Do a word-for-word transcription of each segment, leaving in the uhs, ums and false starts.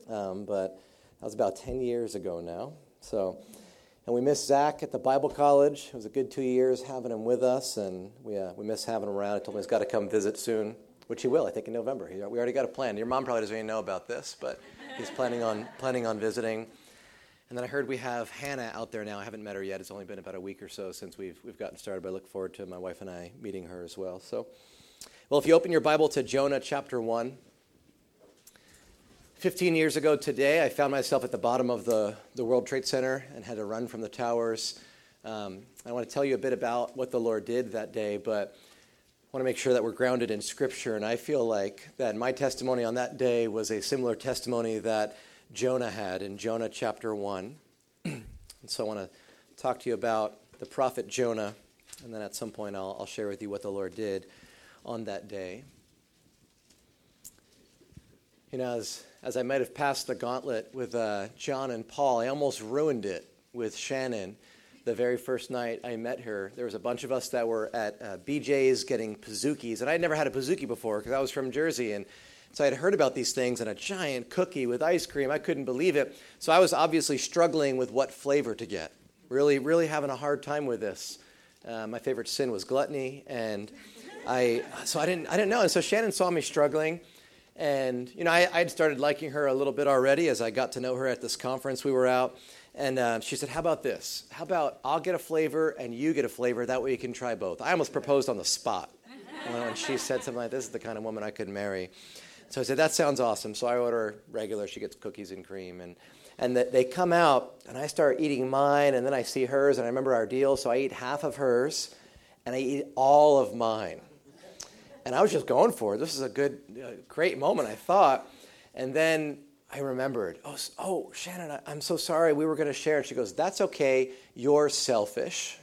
um, but that was about ten years ago now. So, and we miss Zach at the Bible College. It was a good two years having him with us, and we uh, we miss having him around. I told him he's got to come visit soon, which he will, I think, in November. He, we already got a plan. Your mom probably doesn't even know about this, but he's planning on planning on visiting. And then I heard we have Hannah out there now. I haven't met her yet. It's only been about a week or so since we've we've gotten started, but I look forward to my wife and I meeting her as well. So, well, if you open your Bible to Jonah chapter one, fifteen years ago today, I found myself at the bottom of the, the World Trade Center and had to run from the towers. Um, I want to tell you a bit about what the Lord did that day, but I want to make sure that we're grounded in Scripture. And I feel like that my testimony on that day was a similar testimony that Jonah had in Jonah chapter one. And so I want to talk to you about the prophet Jonah, and then at some point I'll, I'll share with you what the Lord did on that day. You know, as, as I might have passed the gauntlet with uh, John and Paul, I almost ruined it with Shannon. The very first night I met her, there was a bunch of us that were at uh, B J's getting Pizookies, and I had never had a Pizookie before because I was from Jersey, and so I had heard about these things and a giant cookie with ice cream. I couldn't believe it. So I was obviously struggling with what flavor to get. Really, really having a hard time with this. Uh, my favorite sin was gluttony, and I so I didn't I didn't know. And so Shannon saw me struggling, and you know I I'd started liking her a little bit already as I got to know her at this conference we were out. And uh, she said, "How about this? How about I'll get a flavor and you get a flavor? That way you can try both." I almost proposed on the spot when she said something like, "This is the kind of woman I could marry." So I said, "That sounds awesome." So I order regular. She gets cookies and cream. And and the, they come out, and I start eating mine, and then I see hers, and I remember our deal. So I eat half of hers, and I eat all of mine. And I was just going for it. This is a good, uh, great moment, I thought. And then I remembered, oh, oh Shannon, I, I'm so sorry. We were going to share. And she goes, "That's okay. You're selfish."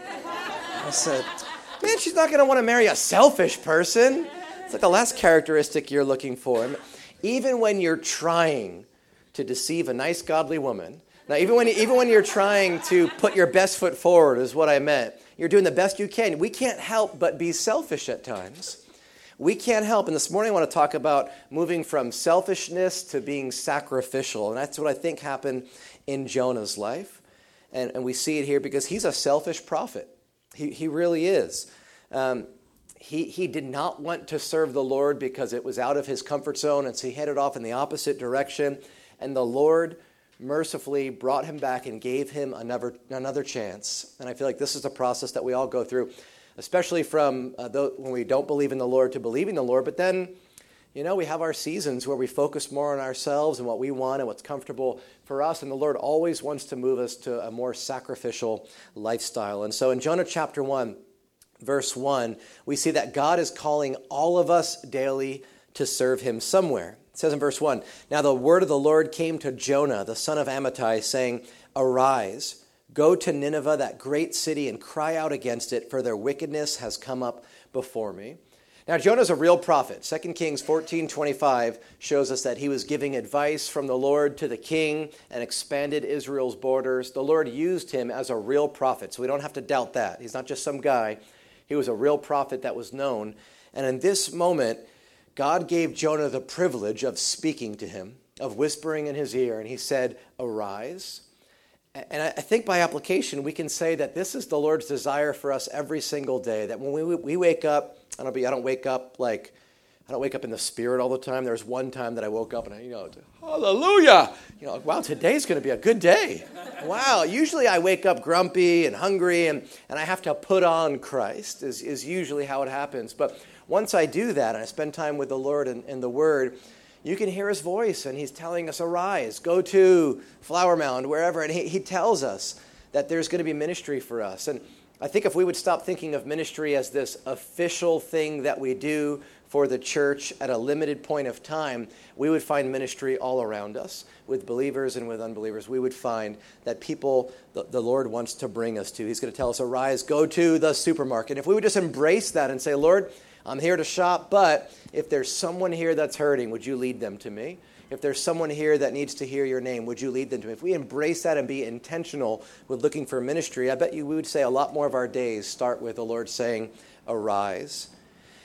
I said, man, she's not going to want to marry a selfish person. It's like the last characteristic you're looking for. Even when you're trying to deceive a nice, godly woman, now even when even when you're trying to put your best foot forward is what I meant. You're doing the best you can. We can't help but be selfish at times. We can't help. And this morning I want to talk about moving from selfishness to being sacrificial. And that's what I think happened in Jonah's life. And, and we see it here because he's a selfish prophet. He, he really is. Um, He he did not want to serve the Lord because it was out of his comfort zone, and so he headed off in the opposite direction. And the Lord mercifully brought him back and gave him another another chance. And I feel like this is a process that we all go through, especially from uh, the, when we don't believe in the Lord to believing the Lord. But then, you know, we have our seasons where we focus more on ourselves and what we want and what's comfortable for us. And the Lord always wants to move us to a more sacrificial lifestyle. And so in Jonah chapter one, verse one, we see that God is calling all of us daily to serve him somewhere. It says in verse one, "Now the word of the Lord came to Jonah, the son of Amittai, saying, 'Arise, go to Nineveh, that great city, and cry out against it, for their wickedness has come up before me.'" Now Jonah's a real prophet. Second Kings fourteen twenty-five shows us that he was giving advice from the Lord to the king and expanded Israel's borders. The Lord used him as a real prophet, so we don't have to doubt that. He's not just some guy. He was a real prophet that was known. And in this moment, God gave Jonah the privilege of speaking to him, of whispering in his ear. And he said, "Arise." And I think by application, we can say that this is the Lord's desire for us every single day. That when we we wake up, I don't be I don't wake up like I don't wake up in the spirit all the time. There was one time that I woke up and I, you know, hallelujah. You know, wow, today's going to be a good day. Wow. Usually I wake up grumpy and hungry and, and I have to put on Christ is, is usually how it happens. But once I do that and I spend time with the Lord and, and the Word, you can hear his voice and he's telling us, "Arise, go to Flower Mound," wherever. And he, he tells us that there's going to be ministry for us. And I think if we would stop thinking of ministry as this official thing that we do for the church at a limited point of time, we would find ministry all around us with believers and with unbelievers. We would find that people the, the Lord wants to bring us to. He's going to tell us, "Arise, go to the supermarket." If we would just embrace that and say, "Lord, I'm here to shop, but if there's someone here that's hurting, would you lead them to me? If there's someone here that needs to hear your name, would you lead them to me?" If we embrace that and be intentional with looking for ministry, I bet you we would say a lot more of our days start with the Lord saying, "Arise."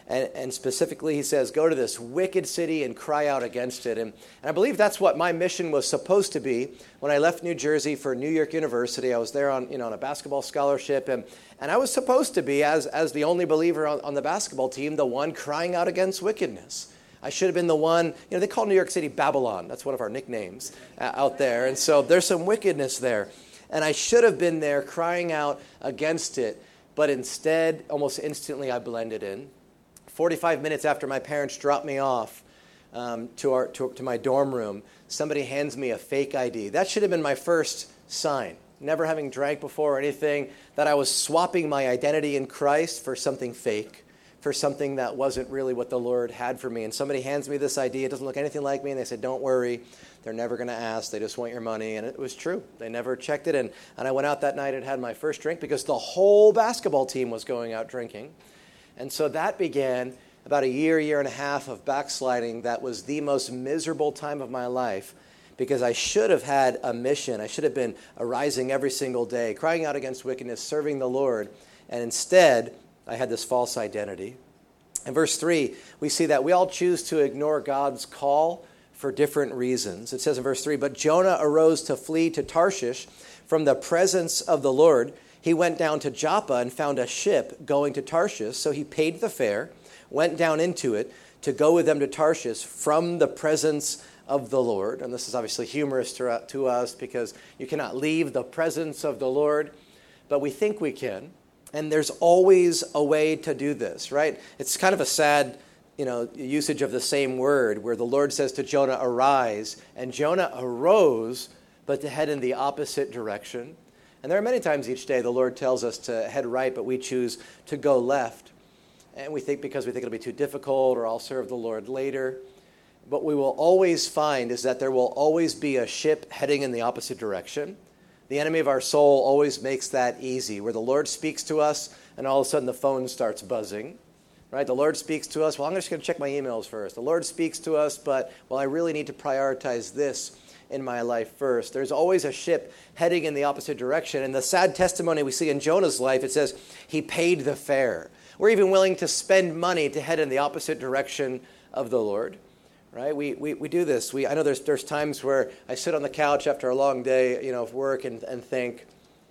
And, and specifically, he says, go to this wicked city and cry out against it. And, and I believe that's what my mission was supposed to be. When I left New Jersey for New York University, I was there on, you know, on a basketball scholarship. And, and I was supposed to be, as, as the only believer on, on the basketball team, the one crying out against wickedness. I should have been the one, you know, they call New York City Babylon. That's one of our nicknames uh, out there. And so there's some wickedness there. And I should have been there crying out against it. But instead, almost instantly, I blended in. forty-five minutes after my parents dropped me off um, to, our, to, to my dorm room, somebody hands me a fake I D. That should have been my first sign, never having drank before or anything, that I was swapping my identity in Christ for something fake, for something that wasn't really what the Lord had for me. And somebody hands me this I D. It doesn't look anything like me. And they said, don't worry. They're never going to ask. They just want your money. And it was true. They never checked it. And, and I went out that night and had my first drink because the whole basketball team was going out drinking. And so that began about a year, year and a half of backsliding. That was the most miserable time of my life because I should have had a mission. I should have been arising every single day, crying out against wickedness, serving the Lord. And instead, I had this false identity. In verse three, we see that we all choose to ignore God's call for different reasons. It says in verse three, but Jonah arose to flee to Tarshish from the presence of the Lord. He went down to Joppa and found a ship going to Tarshish. So he paid the fare, went down into it to go with them to Tarshish from the presence of the Lord. And this is obviously humorous to, to us because you cannot leave the presence of the Lord, but we think we can. And there's always a way to do this, right? It's kind of a sad, you know, usage of the same word where the Lord says to Jonah, arise. And Jonah arose, but to head in the opposite direction. And there are many times each day the Lord tells us to head right, but we choose to go left. And we think because we think it'll be too difficult or I'll serve the Lord later. What we will always find is that there will always be a ship heading in the opposite direction. The enemy of our soul always makes that easy, where the Lord speaks to us and all of a sudden the phone starts buzzing. Right? The Lord speaks to us. Well, I'm just going to check my emails first. The Lord speaks to us, but, well, I really need to prioritize this in my life first. There's always a ship heading in the opposite direction. And the sad testimony we see in Jonah's life, it says he paid the fare. We're even willing to spend money to head in the opposite direction of the Lord. Right? We we, we do this. We I know there's there's times where I sit on the couch after a long day, you know, of work and, and think,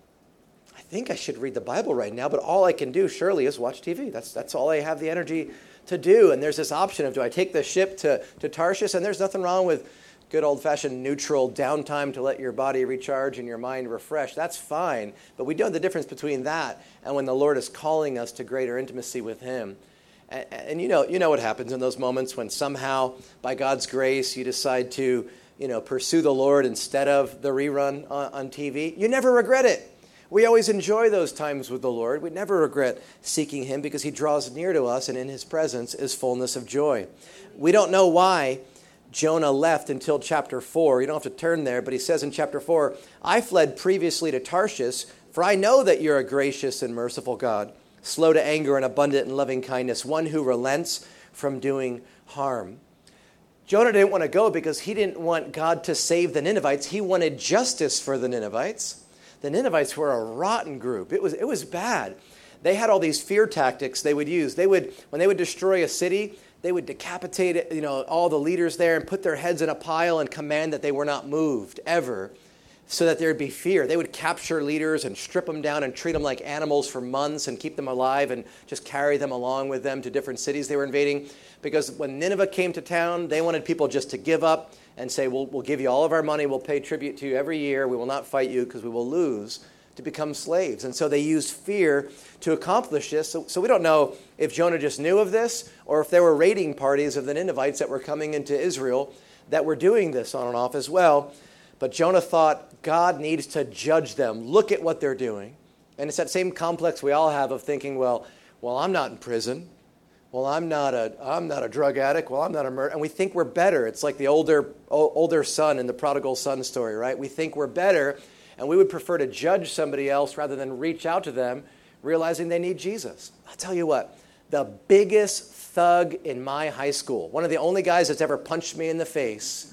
I think I should read the Bible right now, but all I can do surely is watch T V. That's that's all I have the energy to do. And there's this option of, do I take the ship to, to Tarshish? And there's nothing wrong with good old-fashioned neutral downtime to let your body recharge and your mind refresh. That's fine. But we know the difference between that and when the Lord is calling us to greater intimacy with him. And, and you know you know what happens in those moments when somehow, by God's grace, you decide to you know pursue the Lord instead of the rerun on, on T V. You never regret it. We always enjoy those times with the Lord. We never regret seeking him because he draws near to us, and in his presence is fullness of joy. We don't know why Jonah left until chapter four. You don't have to turn there, but he says in chapter four, I fled previously to Tarshish, for I know that you're a gracious and merciful God, slow to anger and abundant in loving kindness, one who relents from doing harm. Jonah didn't want to go because he didn't want God to save the Ninevites. He wanted justice for the Ninevites. The Ninevites were a rotten group. It was, it was bad. They had all these fear tactics they would use. They would, when they would destroy a city, they would decapitate, you know, all the leaders there and put their heads in a pile and command that they were not moved ever, so that there would be fear. They would capture leaders and strip them down and treat them like animals for months and keep them alive and just carry them along with them to different cities they were invading. Because when Nineveh came to town, they wanted people just to give up and say, we'll, we'll give you all of our money, we'll pay tribute to you every year, we will not fight you because we will lose, to become slaves. And so they used fear to accomplish this. So, so we don't know if Jonah just knew of this or if there were raiding parties of the Ninevites that were coming into Israel that were doing this on and off as well. But Jonah thought God needs to judge them. Look at what they're doing. And it's that same complex we all have of thinking, well, well, I'm not in prison. Well, I'm not a I'm not a drug addict. Well, I'm not a murderer. And we think we're better. It's like the older older son in the prodigal son story, right? We think we're better, and we would prefer to judge somebody else rather than reach out to them, realizing they need Jesus. I'll tell you what, the biggest thug in my high school, one of the only guys that's ever punched me in the face,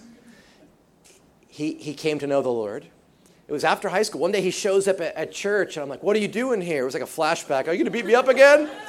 he, he came to know the Lord. It was after high school. One day he shows up at, at church, and I'm like, what are you doing here? It was like a flashback. Are you going to beat me up again?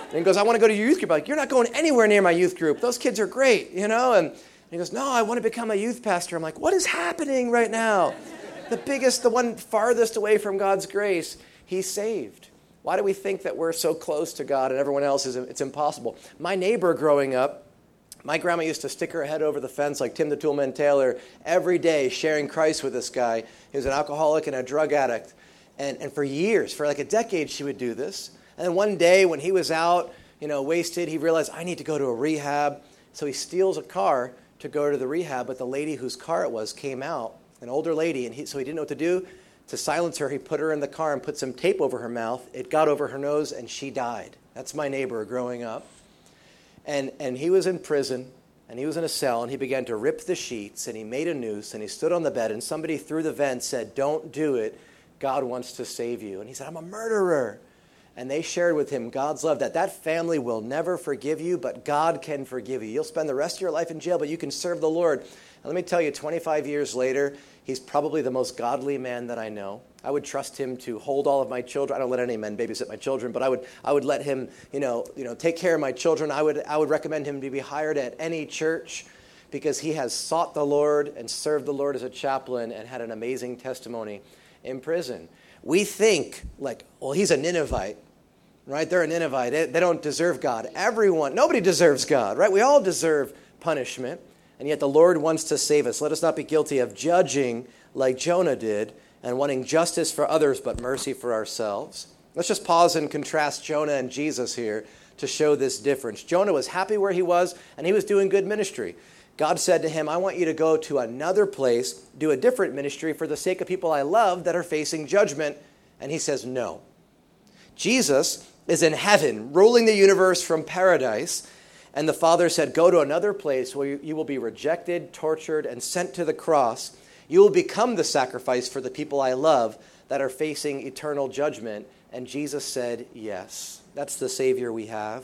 And he goes, I want to go to your youth group. I'm like, you're not going anywhere near my youth group. Those kids are great, you know? And he goes, no, I want to become a youth pastor. I'm like, what is happening right now? The biggest, the one farthest away from God's grace, he's saved. Why do we think that we're so close to God and everyone else is, it's impossible? My neighbor growing up, my grandma used to stick her head over the fence like Tim the Toolman Taylor every day sharing Christ with this guy. He was an alcoholic and a drug addict. And, and for years, for like a decade, she would do this. And then one day when he was out, you know, wasted, he realized, I need to go to a rehab. So he steals a car to go to the rehab, but the lady whose car it was came out, an older lady, and he, so he didn't know what to do. To silence her, he put her in the car and put some tape over her mouth. It got over her nose, and she died. That's my neighbor growing up. And, and he was in prison, and he was in a cell, and he began to rip the sheets, and he made a noose, and he stood on the bed, and somebody through the vent said, don't do it. God wants to save you. And he said, I'm a murderer. And they shared with him God's love, that that family will never forgive you, but God can forgive you. You'll spend the rest of your life in jail, but you can serve the Lord. And let me tell you, twenty-five years later, he's probably the most godly man that I know. I would trust him to hold all of my children. I don't let any men babysit my children, but I would I would let him, you know, you know, take care of my children. I would I would recommend him to be hired at any church because he has sought the Lord and served the Lord as a chaplain and had an amazing testimony in prison. We think like, well, he's a Ninevite. Right? They're a Ninevite. They, they don't deserve God. Everyone, nobody deserves God, right? We all deserve punishment, and yet the Lord wants to save us. Let us not be guilty of judging like Jonah did and wanting justice for others but mercy for ourselves. Let's just pause and contrast Jonah and Jesus here to show this difference. Jonah was happy where he was, and he was doing good ministry. God said to him, I want you to go to another place, do a different ministry for the sake of people I love that are facing judgment. And he says, no. Jesus is in heaven, ruling the universe from paradise. And the Father said, go to another place where you will be rejected, tortured, and sent to the cross. You will become the sacrifice for the people I love that are facing eternal judgment. And Jesus said, yes. That's the Savior we have.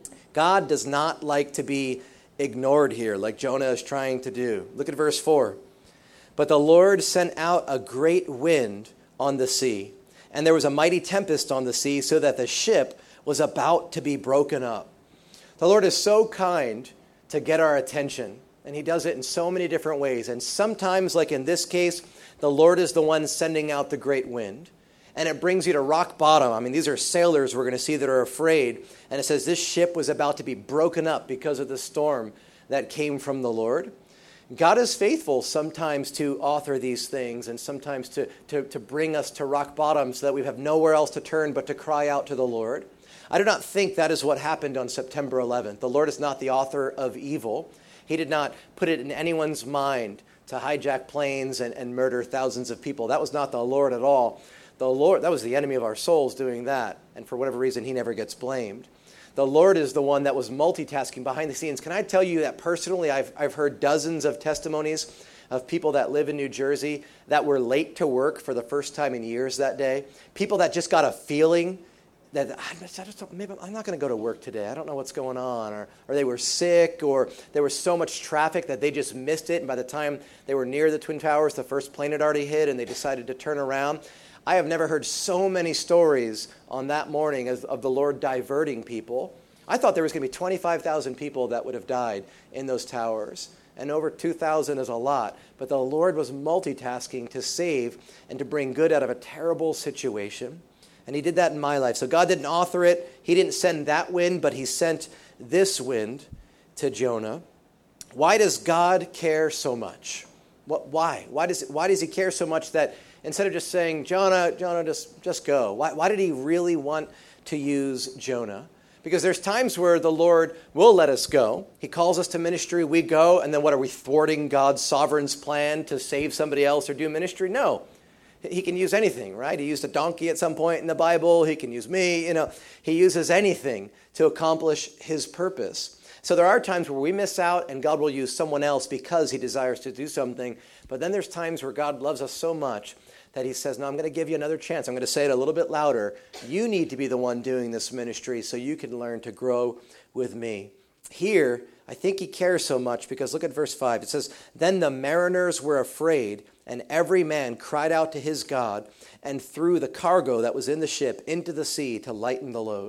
God does not like to be ignored here like Jonah is trying to do. Look at verse four. But the Lord sent out a great wind on the sea, and there was a mighty tempest on the sea, so that the ship was about to be broken up. The Lord is so kind to get our attention, and he does it in so many different ways. And sometimes, like in this case, the Lord is the one sending out the great wind, and it brings you to rock bottom. I mean, these are sailors we're going to see that are afraid, and it says this ship was about to be broken up because of the storm that came from the Lord. God is faithful sometimes to author these things and sometimes to, to, to bring us to rock bottom so that we have nowhere else to turn but to cry out to the Lord. I do not think that is what happened on September eleventh. The Lord is not the author of evil. He did not put it in anyone's mind to hijack planes and, and murder thousands of people. That was not the Lord at all. The Lord, that was the enemy of our souls doing that. And for whatever reason, he never gets blamed. The Lord is the one that was multitasking behind the scenes. Can I tell you that personally, I've, I've heard dozens of testimonies of people that live in New Jersey that were late to work for the first time in years that day. People that just got a feeling that I just don't, maybe I'm not going to go to work today. I don't know what's going on. Or, or they were sick, or there was so much traffic that they just missed it. And by the time they were near the Twin Towers, the first plane had already hit and they decided to turn around. I have never heard so many stories on that morning of, of the Lord diverting people. I thought there was going to be twenty-five thousand people that would have died in those towers. And over two thousand is a lot. But the Lord was multitasking to save and to bring good out of a terrible situation. And he did that in my life. So God didn't author it. He didn't send that wind, but he sent this wind to Jonah. Why does God care so much? What, why? Why does, why does he care so much that instead of just saying, Jonah, Jonah, just, just go? Why, why did he really want to use Jonah? Because there's times where the Lord will let us go. He calls us to ministry, we go, and then what, are we thwarting God's sovereign's plan to save somebody else or do ministry? No. He can use anything, right? He used a donkey at some point in the Bible. He can use me. You know, he uses anything to accomplish his purpose. So there are times where we miss out and God will use someone else because he desires to do something. But then there's times where God loves us so much that he says, no, I'm going to give you another chance. I'm going to say it a little bit louder. You need to be the one doing this ministry so you can learn to grow with me. Here, I think he cares so much because look at verse five. It says, then the mariners were afraid, and every man cried out to his God and threw the cargo that was in the ship into the sea to lighten the load.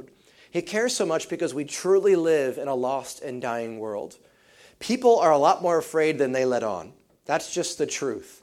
He cares so much because we truly live in a lost and dying world. People are a lot more afraid than they let on. That's just the truth.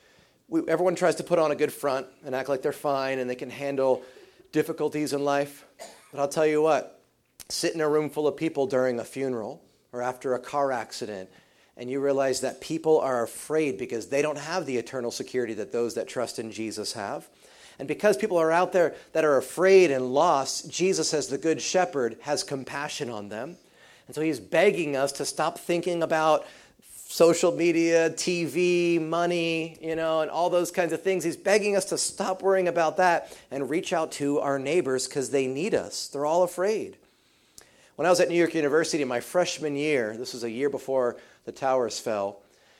We, everyone tries to put on a good front and act like they're fine and they can handle difficulties in life. But I'll tell you what, sit in a room full of people during a funeral or after a car accident, and you realize that people are afraid because they don't have the eternal security that those that trust in Jesus have. And because people are out there that are afraid and lost, Jesus, as the good shepherd, has compassion on them. And so he's begging us to stop thinking about social media, T V, money, you know, and all those kinds of things. He's begging us to stop worrying about that and reach out to our neighbors because they need us. They're all afraid. When I was at New York University my freshman year, this was a year before the towers fell,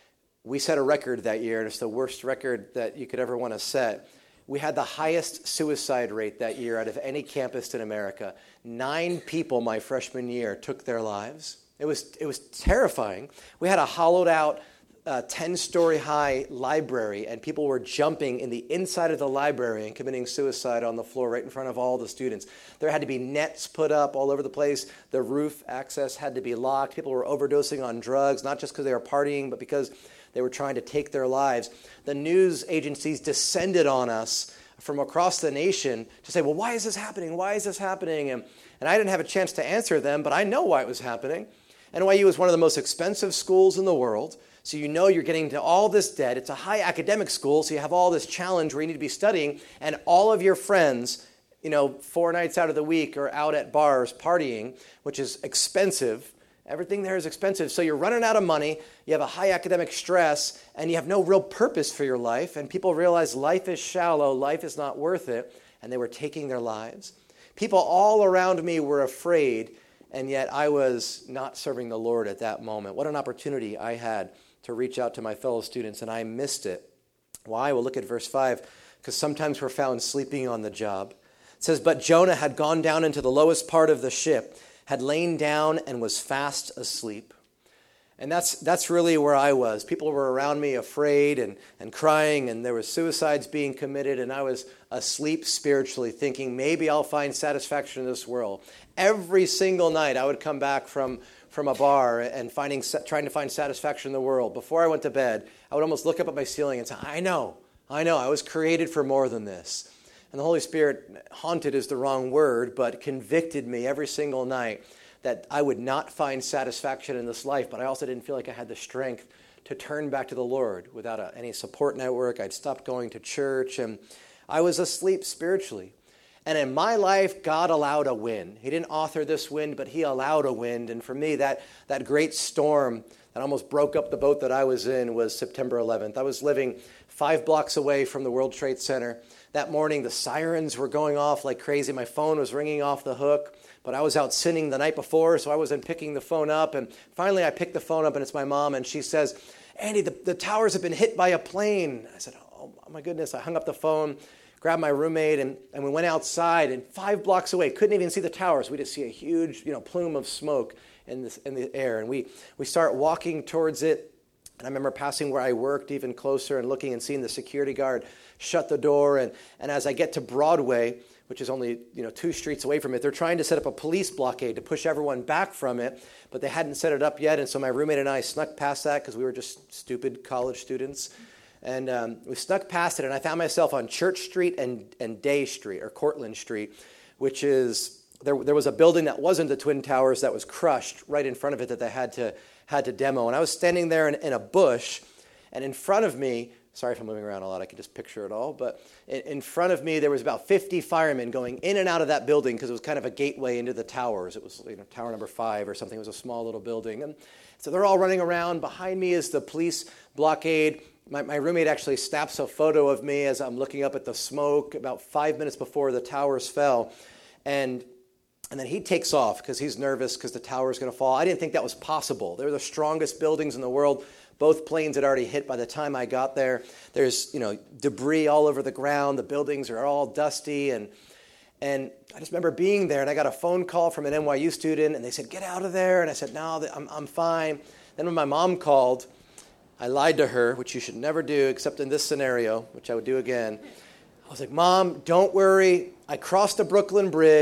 we set a record that year, and it's the worst record that you could ever want to set. We had the highest suicide rate that year out of any campus in America. Nine people my freshman year took their lives. It was it was terrifying. We had a hollowed out uh, ten-story high library, and people were jumping in the inside of the library and committing suicide on the floor right in front of all the students. There had to be nets put up all over the place. The roof access had to be locked. People were overdosing on drugs, not just because they were partying, but because they were trying to take their lives. The news agencies descended on us from across the nation to say, well, why is this happening? Why is this happening? And, and I didn't have a chance to answer them, but I know why it was happening. N Y U is one of the most expensive schools in the world, so you know you're getting into all this debt. It's a high academic school, so you have all this challenge where you need to be studying, and all of your friends, you know, four nights out of the week are out at bars partying, which is expensive. Everything there is expensive, so you're running out of money, you have a high academic stress, and you have no real purpose for your life, and people realize life is shallow, life is not worth it, and they were taking their lives. People all around me were afraid, and yet I was not serving the Lord at that moment. What an opportunity I had to reach out to my fellow students, and I missed it. Why? We'll look at verse five, because sometimes we're found sleeping on the job. It says, but Jonah had gone down into the lowest part of the ship, had lain down and was fast asleep. And that's that's really where I was. People were around me afraid and, and crying, and there were suicides being committed, and I was asleep spiritually, thinking maybe I'll find satisfaction in this world. Every single night I would come back from, from a bar and finding trying to find satisfaction in the world. Before I went to bed, I would almost look up at my ceiling and say, I know, I know, I was created for more than this. And the Holy Spirit, haunted is the wrong word, but convicted me every single night that I would not find satisfaction in this life, but I also didn't feel like I had the strength to turn back to the Lord without a, any support network. I'd stopped going to church, and I was asleep spiritually. And in my life, God allowed a wind. He didn't author this wind, but he allowed a wind. And for me, that, that great storm that almost broke up the boat that I was in was September eleventh. I was living five blocks away from the World Trade Center. That morning, the sirens were going off like crazy. My phone was ringing off the hook, but I was out sinning the night before, so I wasn't picking the phone up. And finally, I picked the phone up, and it's my mom, and she says, Andy, the, the towers have been hit by a plane. I said, oh, my goodness. I hung up the phone, grabbed my roommate, and, and we went outside, and five blocks away, couldn't even see the towers. We just see a huge, you know, plume of smoke in, this, in the air, and we, we start walking towards it. And I remember passing where I worked even closer and looking and seeing the security guard shut the door. And, and as I get to Broadway, which is only, you know, two streets away from it, they're trying to set up a police blockade to push everyone back from it, but they hadn't set it up yet. And so my roommate and I snuck past that because we were just stupid college students. And um, we snuck past it, and I found myself on Church Street and, and Day Street, or Cortlandt Street, which is, there, there was a building that wasn't the Twin Towers that was crushed right in front of it that they had to had to demo. And I was standing there in, in a bush, and in front of me, sorry if I'm moving around a lot, I can just picture it all, but in, in front of me there was about fifty firemen going in and out of that building because it was kind of a gateway into the towers. It was, you know, tower number five or something. It was a small little building. And so they're all running around. Behind me is the police blockade. My, my roommate actually snaps a photo of me as I'm looking up at the smoke about five minutes before the towers fell. And And then he takes off because he's nervous because the tower is going to fall. I didn't think that was possible. They were the strongest buildings in the world. Both planes had already hit by the time I got there. There's, you know, debris all over the ground. The buildings are all dusty. And and I just remember being there, and I got a phone call from an N Y U student, and they said, get out of there. And I said, no, I'm, I'm fine. Then when my mom called, I lied to her, which you should never do except in this scenario, which I would do again. I was like, Mom, don't worry. I crossed the Brooklyn Bridge.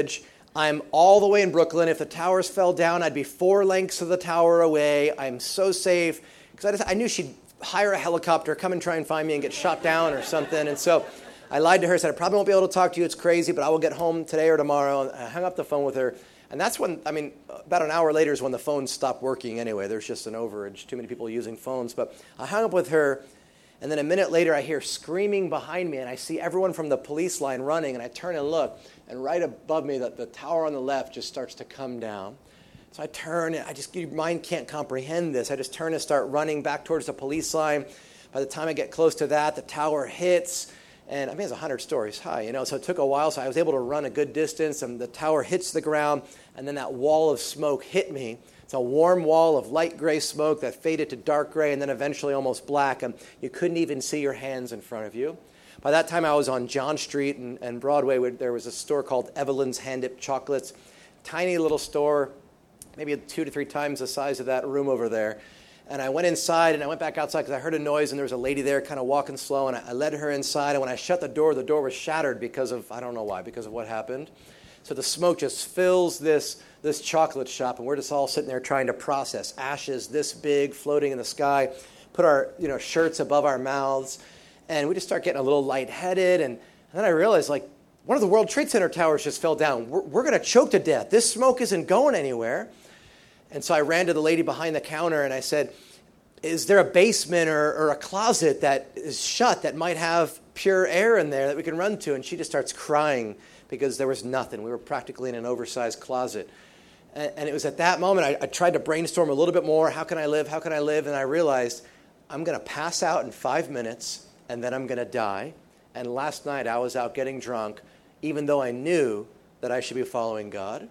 I'm all the way in Brooklyn. If the towers fell down, I'd be four lengths of the tower away. I'm so safe. Because I, I knew she'd hire a helicopter, come and try and find me and get shot down or something. And so I lied to her, said, I probably won't be able to talk to you. It's crazy, but I will get home today or tomorrow. And I hung up the phone with her. And that's when, I mean, about an hour later is when the phone stopped working anyway. There's just an overage, too many people using phones. But I hung up with her. And then a minute later, I hear screaming behind me, and I see everyone from the police line running, and I turn and look, and right above me, the, the tower on the left just starts to come down. So I turn, and I just, your mind can't comprehend this. I just turn and start running back towards the police line. By the time I get close to that, the tower hits, and I mean, it's one hundred stories high, you know, so it took a while, so I was able to run a good distance, and the tower hits the ground, and then that wall of smoke hit me. It's a warm wall of light gray smoke that faded to dark gray and then eventually almost black, and you couldn't even see your hands in front of you. By that time, I was on John Street and, and Broadway, where there was a store called Evelyn's Hand-Dipped Chocolates. Tiny little store, maybe two to three times the size of that room over there. And I went inside, and I went back outside because I heard a noise, and there was a lady there kind of walking slow, and I, I led her inside. And when I shut the door, the door was shattered because of, I don't know why, because of what happened. So the smoke just fills this, this chocolate shop, and we're just all sitting there trying to process ashes this big floating in the sky, put our you know shirts above our mouths, and we just start getting a little lightheaded. And, and then I realized, like, one of the World Trade Center towers just fell down. We're, we're going to choke to death. This smoke isn't going anywhere. And so I ran to the lady behind the counter, and I said, is there a basement or, or a closet that is shut that might have pure air in there that we can run to? And she just starts crying because there was nothing. We were practically in an oversized closet. And, and it was at that moment I, I tried to brainstorm a little bit more. How can I live? How can I live? And I realized I'm going to pass out in five minutes, and then I'm going to die. And last night I was out getting drunk, even though I knew that I should be following God.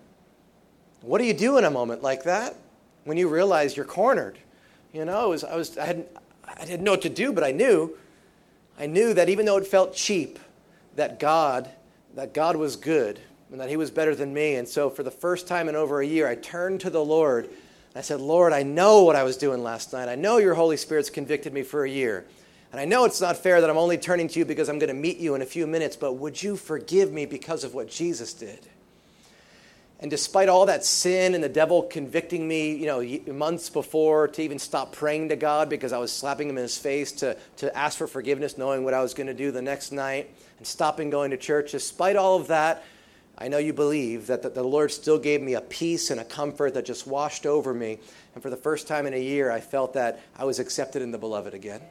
What do you do in a moment like that when you realize you're cornered? You know, it was, I was I hadn't I didn't know what to do, but I knew I knew that even though it felt cheap, that God that God was good and that he was better than me. And so for the first time in over a year, I turned to the Lord. And I said, Lord, I know what I was doing last night. I know your Holy Spirit's convicted me for a year. And I know it's not fair that I'm only turning to you because I'm going to meet you in a few minutes, but would you forgive me because of what Jesus did? And despite all that sin and the devil convicting me, you know, months before to even stop praying to God because I was slapping him in his face to, to ask for forgiveness, knowing what I was going to do the next night, and stopping going to church, despite all of that, I know you believe that the, the Lord still gave me a peace and a comfort that just washed over me. And for the first time in a year, I felt that I was accepted in the beloved again.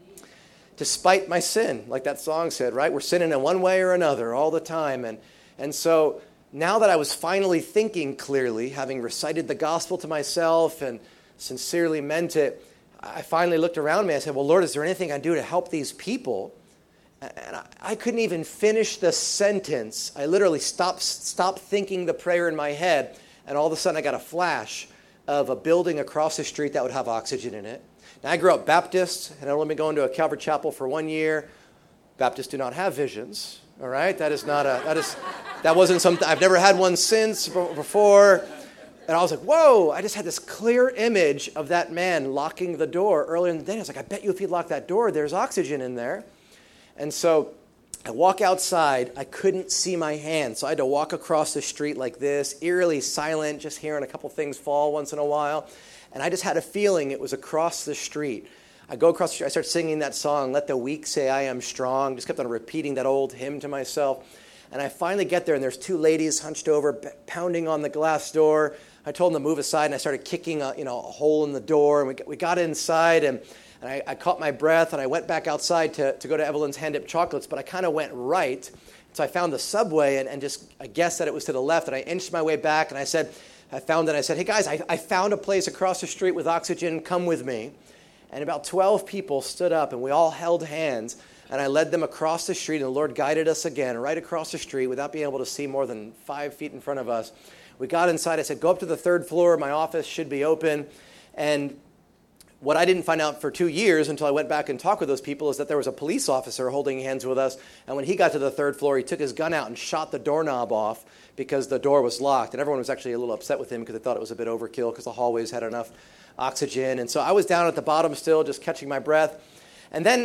Despite my sin, like that song said, right? We're sinning in one way or another all the time. And, and so now that I was finally thinking clearly, having recited the gospel to myself and sincerely meant it, I finally looked around me. I said, well, Lord, is there anything I can do to help these people? And I, I couldn't even finish the sentence. I literally stopped, stopped thinking the prayer in my head, and all of a sudden I got a flash of a building across the street that would have oxygen in it. Now, I grew up Baptist, and I'd only been going to a Calvary Chapel for one year. Baptists do not have visions. All right, that is not a that is that wasn't something I've never had one since before, and I was like, whoa! I just had this clear image of that man locking the door earlier in the day. I was like, I bet you if he locked that door, there's oxygen in there. And so I walk outside. I couldn't see my hand, so I had to walk across the street like this, eerily silent, just hearing a couple things fall once in a while. And I just had a feeling it was across the street. I go across the street, I start singing that song, Let the Weak Say I Am Strong. Just kept on repeating that old hymn to myself. And I finally get there, and there's two ladies hunched over, pounding on the glass door. I told them to move aside, and I started kicking a, you know, a hole in the door. And we got, we got inside, and, and I, I caught my breath, and I went back outside to, to go to Evelyn's Hand-Dipped Chocolates, but I kind of went right. So I found the subway, and, and just I guessed that it was to the left, and I inched my way back, and I said, I found it. I said, hey, guys, I, I found a place across the street with oxygen. Come with me. And about twelve people stood up, and we all held hands, and I led them across the street, and the Lord guided us again, right across the street, without being able to see more than five feet in front of us. We got inside. I said, go up to the third floor. My office should be open. And what I didn't find out for two years until I went back and talked with those people is that there was a police officer holding hands with us, and when he got to the third floor, he took his gun out and shot the doorknob off because the door was locked, and everyone was actually a little upset with him because they thought it was a bit overkill because the hallways had enough oxygen. And so I was down at the bottom still, just catching my breath. And then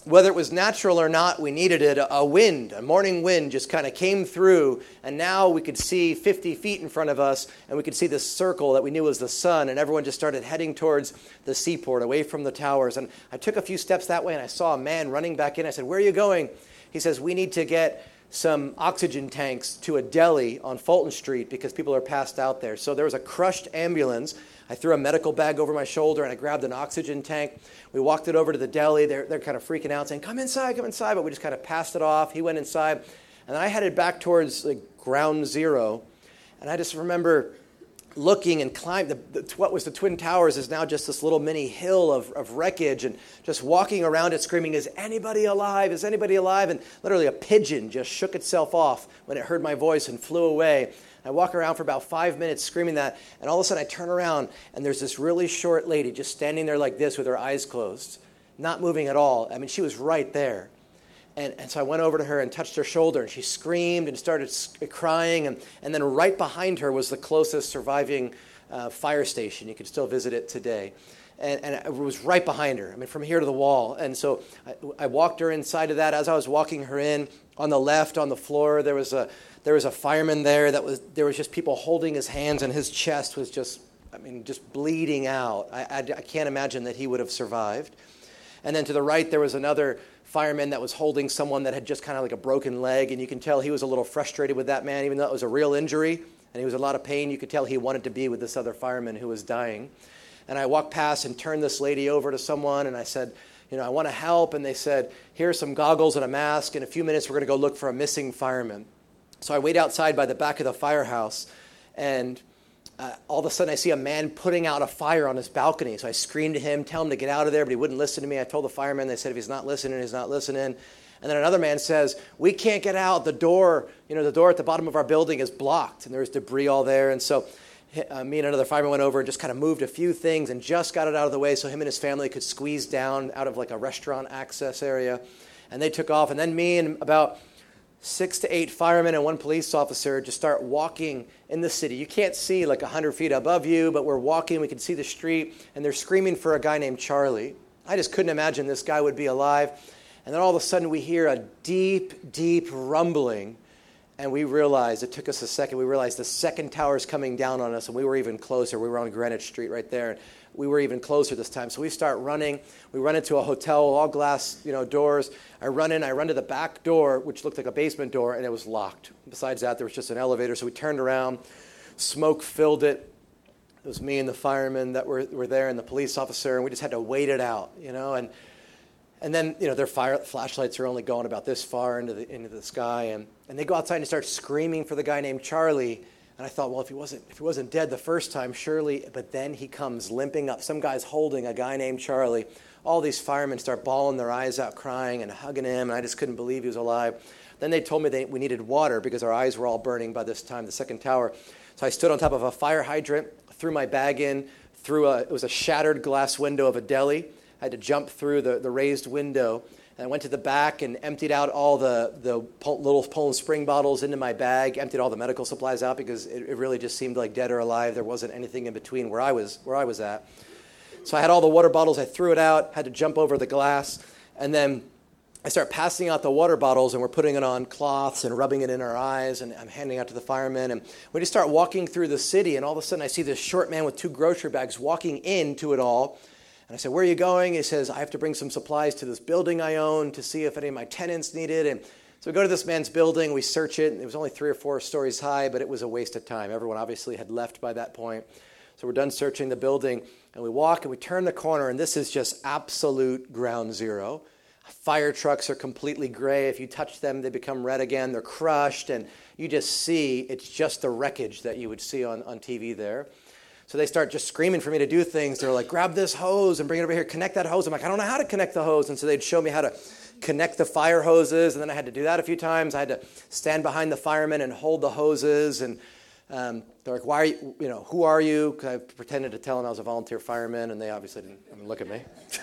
whether it was natural or not, we needed it. A wind, a morning wind just kind of came through, and now we could see fifty feet in front of us, and we could see this circle that we knew was the sun, and everyone just started heading towards the seaport, away from the towers. And I took a few steps that way, and I saw a man running back in. I said, "Where are you going?" He says, "We need to get some oxygen tanks to a deli on Fulton Street because people are passed out there." So there was a crushed ambulance. I threw a medical bag over my shoulder, and I grabbed an oxygen tank. We walked it over to the deli. They're, they're kind of freaking out, saying, "Come inside, come inside." But we just kind of passed it off. He went inside. And then I headed back towards like, ground zero. And I just remember looking and climbing. The, the, what was the Twin Towers is now just this little mini hill of, of wreckage, and just walking around it screaming, "Is anybody alive? Is anybody alive?" And literally a pigeon just shook itself off when it heard my voice and flew away. I walk around for about five minutes screaming that, and all of a sudden I turn around, and there's this really short lady just standing there like this with her eyes closed, not moving at all. I mean, she was right there. And, and so I went over to her and touched her shoulder, and she screamed and started crying. And, and then right behind her was the closest surviving uh, fire station. You can still visit it today. And, and it was right behind her, I mean, from here to the wall. And so I, I walked her inside of that. As I was walking her in, on the left, on the floor, there was a there was a fireman there. That was there was just people holding his hands, and his chest was just, I mean, just bleeding out. I, I, I can't imagine that he would have survived. And then to the right, there was another fireman that was holding someone that had just kind of like a broken leg, and you can tell he was a little frustrated with that man, even though it was a real injury, and he was in a lot of pain. You could tell he wanted to be with this other fireman who was dying. And I walked past and turned this lady over to someone, and I said, you know, "I want to help." And they said, "Here are some goggles and a mask. In a few minutes, we're going to go look for a missing fireman." So I wait outside by the back of the firehouse, and uh, all of a sudden I see a man putting out a fire on his balcony. So I screamed to him, tell him to get out of there, but he wouldn't listen to me. I told the fireman. They said, "If he's not listening, he's not listening." And then another man says, "We can't get out. The door, you know, the door at the bottom of our building is blocked," and there's debris all there. And so Uh, me and another fireman went over and just kind of moved a few things and just got it out of the way so him and his family could squeeze down out of like a restaurant access area. And they took off. And then me and about six to eight firemen and one police officer just start walking in the city. You can't see like one hundred feet above you, but we're walking. We can see the street. And they're screaming for a guy named Charlie. I just couldn't imagine this guy would be alive. And then all of a sudden we hear a deep, deep rumbling. And we realized, it took us a second, we realized the second tower is coming down on us, and we were even closer. We were on Greenwich Street right there, and we were even closer this time. So we start running. We run into a hotel, all glass, you know, doors. I run in, I run to the back door, which looked like a basement door, and it was locked. Besides that, there was just an elevator. So we turned around, smoke filled it. It was me and the firemen that were, were there, and the police officer, and we just had to wait it out, you know, and And then, you know, their fire flashlights are only going about this far into the into the sky, and, and they go outside and start screaming for the guy named Charlie. And I thought, well, if he wasn't if he wasn't dead the first time, surely. But then he comes limping up. Some guy's holding a guy named Charlie. All these firemen start bawling their eyes out, crying and hugging him, and I just couldn't believe he was alive. Then they told me they, we needed water because our eyes were all burning by this time, the second tower. So I stood on top of a fire hydrant, threw my bag in, through a it was a shattered glass window of a deli. I had to jump through the, the raised window, and I went to the back and emptied out all the, the little Poland Spring bottles into my bag, emptied all the medical supplies out because it, it really just seemed like dead or alive. There wasn't anything in between where I was where I was at. So I had all the water bottles. I threw it out, had to jump over the glass, and then I start passing out the water bottles, and we're putting it on cloths and rubbing it in our eyes, and I'm handing out to the firemen. And we just start walking through the city, and all of a sudden I see this short man with two grocery bags walking into it all. And I said, "Where are you going?" He says, "I have to bring some supplies to this building I own to see if any of my tenants need it." And so we go to this man's building, we search it, and it was only three or four stories high, but it was a waste of time. Everyone obviously had left by that point. So we're done searching the building, and we walk, and we turn the corner, and this is just absolute ground zero. Fire trucks are completely gray. If you touch them, they become red again. They're crushed, and you just see, it's just the wreckage that you would see on, on T V there. So they start just screaming for me to do things. They're like, "Grab this hose and bring it over here. Connect that hose." I'm like, "I don't know how to connect the hose." And so they'd show me how to connect the fire hoses. And then I had to do that a few times. I had to stand behind the firemen and hold the hoses. And um, they're like, "Why are you, you know, who are you?" Because I pretended to tell them I was a volunteer fireman. And they obviously didn't I mean, look at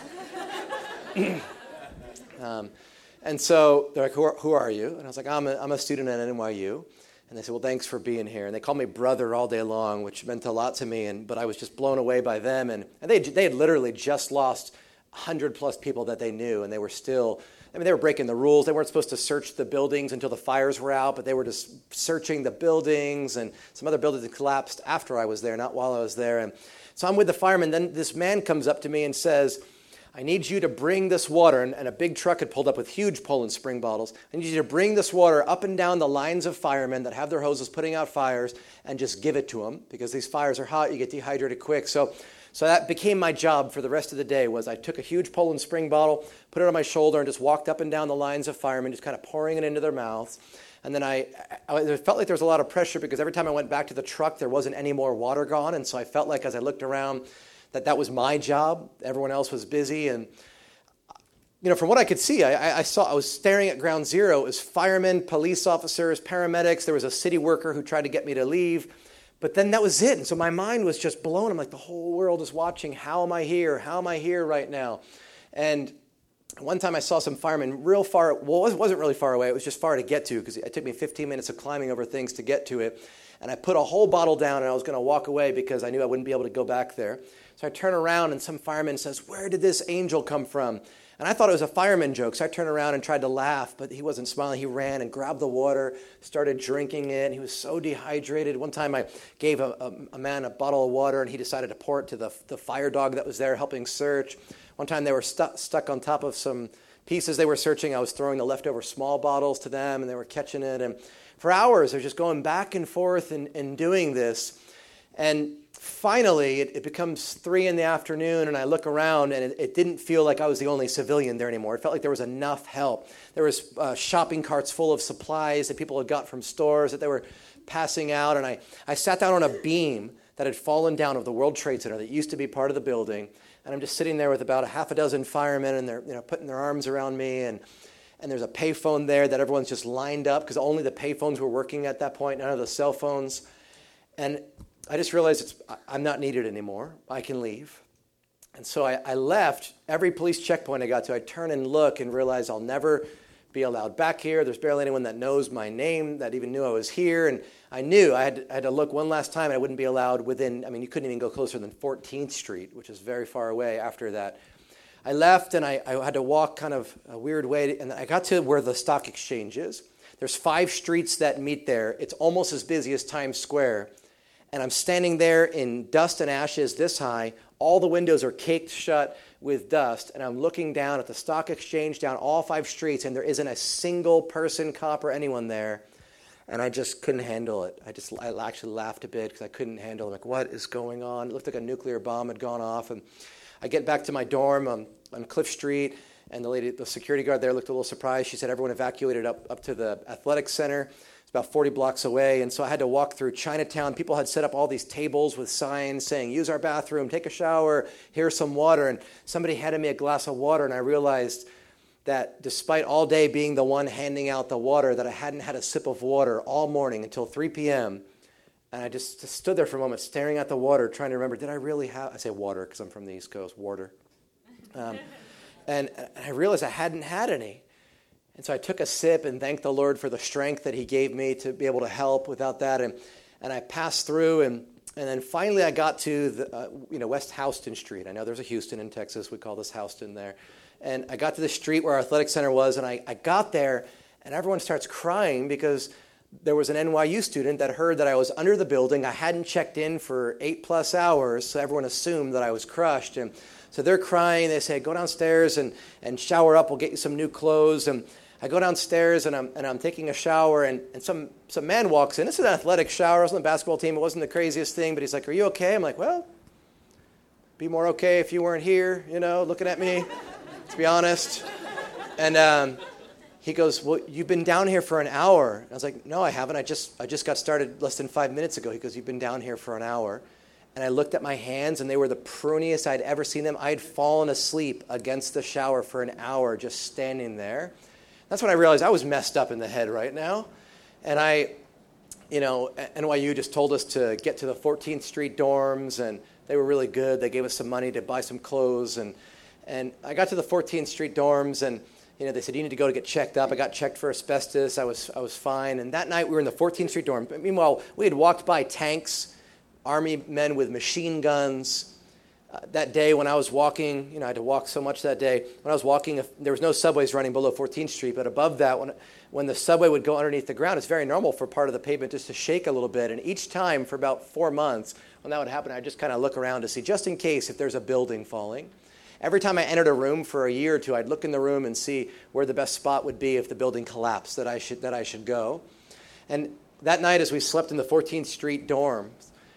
me. um, and so they're like, who are, who are you? And I was like, I'm a, I'm a student at N Y U. And they said, "Well, thanks for being here." And they called me brother all day long, which meant a lot to me. And but I was just blown away by them. And, and they they had literally just lost hundred plus people that they knew, and they were still, I mean, they were breaking the rules. They weren't supposed to search the buildings until the fires were out, but they were just searching the buildings, and some other buildings had collapsed after I was there, not while I was there. And so I'm with the firemen. Then this man comes up to me and says, I need you to bring this water, and, and a big truck had pulled up with huge Poland Spring bottles. I need you to bring this water up and down the lines of firemen that have their hoses putting out fires and just give it to them, because these fires are hot, you get dehydrated quick. So so that became my job for the rest of the day. Was I took a huge Poland Spring bottle, put it on my shoulder, and just walked up and down the lines of firemen, just kind of pouring it into their mouths. And then I, I it felt like there was a lot of pressure, because every time I went back to the truck, there wasn't any more water gone. And so I felt like as I looked around that that was my job. Everyone else was busy. And, you know, from what I could see, I, I saw, I was staring at ground zero. It was firemen, police officers, paramedics. There was a city worker who tried to get me to leave. But then that was it. And so my mind was just blown. I'm like, the whole world is watching. How am I here? How am I here right now? And one time I saw some firemen real far. Well, it wasn't really far away. It was just far to get to, because it took me fifteen minutes of climbing over things to get to it. And I put a whole bottle down, and I was going to walk away because I knew I wouldn't be able to go back there. So I turn around, and some fireman says, where did this angel come from? And I thought it was a fireman joke, so I turned around and tried to laugh, but he wasn't smiling. He ran and grabbed the water, started drinking it, and he was so dehydrated. One time I gave a, a, a man a bottle of water, and he decided to pour it to the, the fire dog that was there helping search. One time they were stu- stuck on top of some pieces they were searching. I was throwing the leftover small bottles to them, and they were catching it. And for hours, they're just going back and forth and, and doing this. And finally, it, it becomes three in the afternoon, and I look around, and it, it didn't feel like I was the only civilian there anymore. It felt like there was enough help. There was uh, shopping carts full of supplies that people had got from stores that they were passing out. And I, I sat down on a beam that had fallen down of the World Trade Center that used to be part of the building. And I'm just sitting there with about a half a dozen firemen, and they're you know putting their arms around me. And And there's a payphone there that everyone's just lined up, because only the payphones were working at that point, none of the cell phones. And I just realized it's, I'm not needed anymore. I can leave. And so I, I left. Every police checkpoint I got to, I turn and look and realize I'll never be allowed back here. There's barely anyone that knows my name, that even knew I was here. And I knew I had, to, I had to look one last time, and I wouldn't be allowed within, I mean, you couldn't even go closer than fourteenth Street, which is very far away after that. I left, and I, I had to walk kind of a weird way, and I got to where the stock exchange is. There's five streets that meet there. It's almost as busy as Times Square. And I'm standing there in dust and ashes this high. All the windows are caked shut with dust. And I'm looking down at the stock exchange down all five streets, and there isn't a single person, cop, or anyone there. And I just couldn't handle it. I just I actually laughed a bit because I couldn't handle it. I'm like, what is going on? It looked like a nuclear bomb had gone off. And I get back to my dorm on, on Cliff Street, and the lady, the security guard there looked a little surprised. She said everyone evacuated up, up to the athletic center. It's about forty blocks away, and so I had to walk through Chinatown. People had set up all these tables with signs saying, use our bathroom, take a shower, here's some water. And somebody handed me a glass of water, and I realized that despite all day being the one handing out the water, that I hadn't had a sip of water all morning until three p.m., and I just, just stood there for a moment staring at the water, trying to remember, did I really have, I say water because I'm from the East Coast, water. Um, and, and I realized I hadn't had any. And so I took a sip and thanked the Lord for the strength that he gave me to be able to help without that. And, and I passed through, and, and then finally I got to the, uh, you know, West Houston Street. I know there's a Houston in Texas. We call this Houston there. And I got to the street where our athletic center was, and I, I got there, and everyone starts crying because there was an N Y U student that heard that I was under the building. I hadn't checked in for eight plus hours, so everyone assumed that I was crushed. And so they're crying. They say, go downstairs and, and shower up. We'll get you some new clothes. And I go downstairs, and I'm and I'm taking a shower, and, and some, some man walks in. This is an athletic shower. I was on the basketball team. It wasn't the craziest thing, but he's like, are you okay? I'm like, well, be more okay if you weren't here, you know, looking at me, to be honest. And um, he goes, well, you've been down here for an hour. And I was like, no, I haven't. I just I just got started less than five minutes ago. He goes, you've been down here for an hour. And I looked at my hands, and they were the pruniest I'd ever seen them. I had fallen asleep against the shower for an hour just standing there. That's when I realized I was messed up in the head right now. And I, you know, N Y U just told us to get to the fourteenth Street dorms, and they were really good. They gave us some money to buy some clothes. And, and I got to the fourteenth Street dorms, and you know, they said, you need to go to get checked up. I got checked for asbestos. I was I was fine. And that night we were in the fourteenth Street dorm. Meanwhile, we had walked by tanks, army men with machine guns, uh, that day when I was walking, you know, I had to walk so much that day. When I was walking, there was no subways running below fourteenth Street, but above that, when when the subway would go underneath the ground, it's very normal for part of the pavement just to shake a little bit. And each time for about four months, when that would happen, I'd just kind of look around to see, just in case, if there's a building falling. Every time I entered a room for a year or two, I'd look in the room and see where the best spot would be if the building collapsed, that I should that I should go. And that night, as we slept in the fourteenth Street dorm,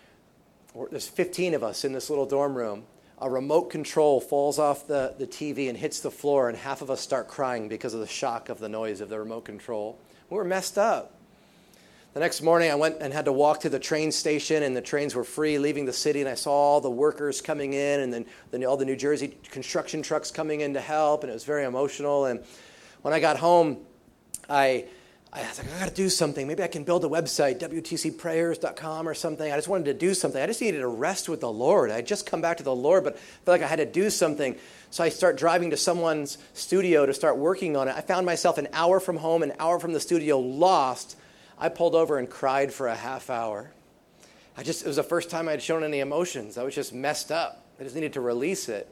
there's fifteen of us in this little dorm room, a remote control falls off the, the T V and hits the floor, and half of us start crying because of the shock of the noise of the remote control. We were messed up. The next morning, I went and had to walk to the train station, and the trains were free leaving the city, and I saw all the workers coming in, and then, then all the New Jersey construction trucks coming in to help, and it was very emotional. And when I got home, I... I was like, I got to do something. Maybe I can build a website, W T C prayers dot com or something. I just wanted to do something. I just needed to rest with the Lord. I had just come back to the Lord, but I felt like I had to do something. So I start driving to someone's studio to start working on it. I found myself an hour from home, an hour from the studio, lost. I pulled over and cried for a half hour. I just it was the first time I had shown any emotions. I was just messed up. I just needed to release it.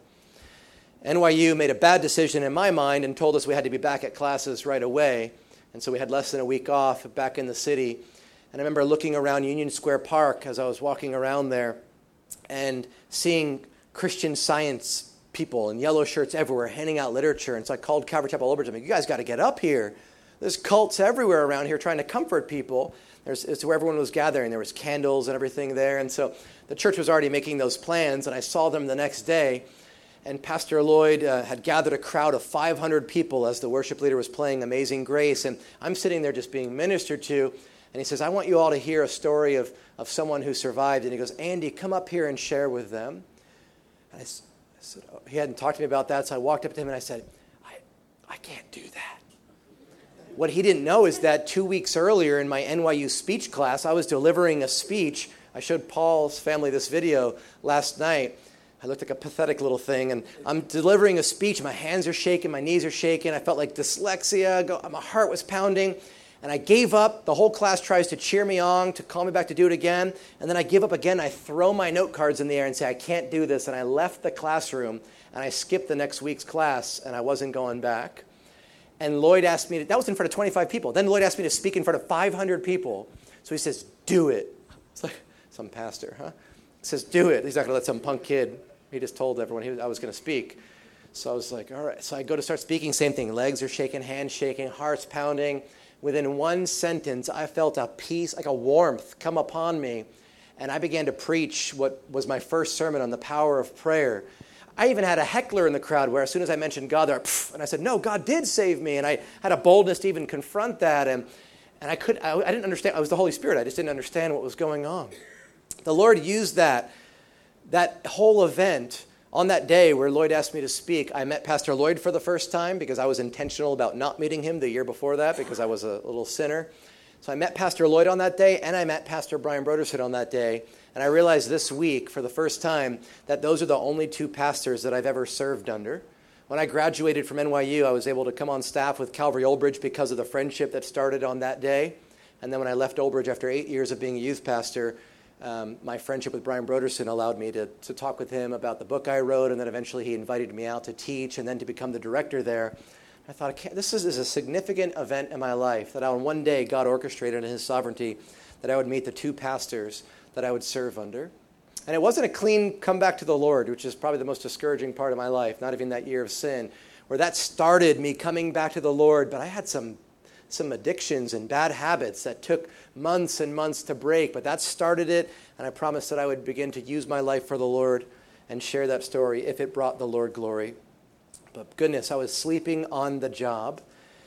N Y U made a bad decision in my mind and told us we had to be back at classes right away. And so we had less than a week off back in the city. And I remember looking around Union Square Park as I was walking around there and seeing Christian Science people in yellow shirts everywhere handing out literature. And so I called Calvary Chapel Old Bridge. I'm like, you guys got to get up here. There's cults everywhere around here trying to comfort people. There's, it's where everyone was gathering. There was candles and everything there. And so the church was already making those plans. And I saw them the next day. And Pastor Lloyd uh, had gathered a crowd of five hundred people as the worship leader was playing Amazing Grace. And I'm sitting there just being ministered to. And he says, I want you all to hear a story of, of someone who survived. And he goes, Andy, come up here and share with them. And I, I said, oh, he hadn't talked to me about that. So I walked up to him and I said, I, I can't do that. What he didn't know is that two weeks earlier in my N Y U speech class, I was delivering a speech. I showed Paul's family this video last night. I looked like a pathetic little thing, and I'm delivering a speech. My hands are shaking, my knees are shaking. I felt like dyslexia. Go, my heart was pounding, and I gave up. The whole class tries to cheer me on, to call me back to do it again, and then I give up again. I throw my note cards in the air and say, I can't do this, and I left the classroom, and I skipped the next week's class, and I wasn't going back. And Lloyd asked me to, that was in front of twenty-five people. Then Lloyd asked me to speak in front of five hundred people. So he says, do it. It's like some pastor, huh? He says, do it. He's not going to let some punk kid. He just told everyone he was, I was going to speak. So I was like, all right. So I go to start speaking, same thing. Legs are shaking, hands shaking, heart's pounding. Within one sentence, I felt a peace, like a warmth come upon me. And I began to preach what was my first sermon on the power of prayer. I even had a heckler in the crowd where as soon as I mentioned God, they're, and I said, no, God did save me. And I had a boldness to even confront that. And, and I, could, I, I didn't understand. I was the Holy Spirit. I just didn't understand what was going on. The Lord used that. That whole event, on that day where Lloyd asked me to speak, I met Pastor Lloyd for the first time because I was intentional about not meeting him the year before that because I was a little sinner. So I met Pastor Lloyd on that day, and I met Pastor Brian Brodersen on that day. And I realized this week, for the first time, that those are the only two pastors that I've ever served under. When I graduated from N Y U, I was able to come on staff with Calvary Old Bridge because of the friendship that started on that day. And then when I left Old Bridge after eight years of being a youth pastor, Um, my friendship with Brian Brodersen allowed me to, to talk with him about the book I wrote, and then eventually he invited me out to teach and then to become the director there. I thought, I can't, this is, is a significant event in my life that on one day God orchestrated in his sovereignty that I would meet the two pastors that I would serve under. And it wasn't a clean comeback to the Lord, which is probably the most discouraging part of my life, not even that year of sin, where that started me coming back to the Lord, but I had some some addictions and bad habits that took months and months to break, but that started it, and I promised that I would begin to use my life for the Lord and share that story if it brought the Lord glory. But goodness, I was sleeping on the job.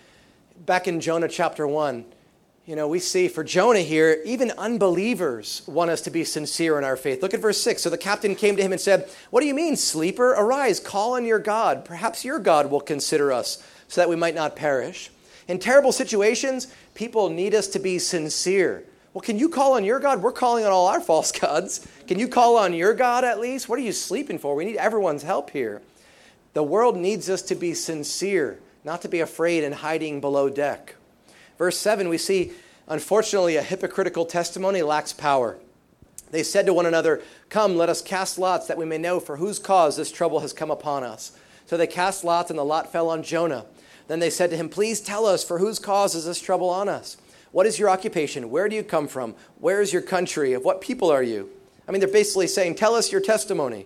Back in Jonah chapter one, you know, we see for Jonah here, even unbelievers want us to be sincere in our faith. Look at verse six. So the captain came to him and said, what do you mean, sleeper? Arise, call on your God. Perhaps your God will consider us so that we might not perish. In terrible situations, people need us to be sincere. Well, can you call on your God? We're calling on all our false gods. Can you call on your God at least? What are you sleeping for? We need everyone's help here. The world needs us to be sincere, not to be afraid and hiding below deck. Verse seven, we see, unfortunately, a hypocritical testimony lacks power. They said to one another, "Come, let us cast lots that we may know for whose cause this trouble has come upon us." So they cast lots, and the lot fell on Jonah. Then they said to him, "Please tell us, for whose cause is this trouble on us? What is your occupation? Where do you come from? Where is your country? Of what people are you?" I mean, they're basically saying, "Tell us your testimony."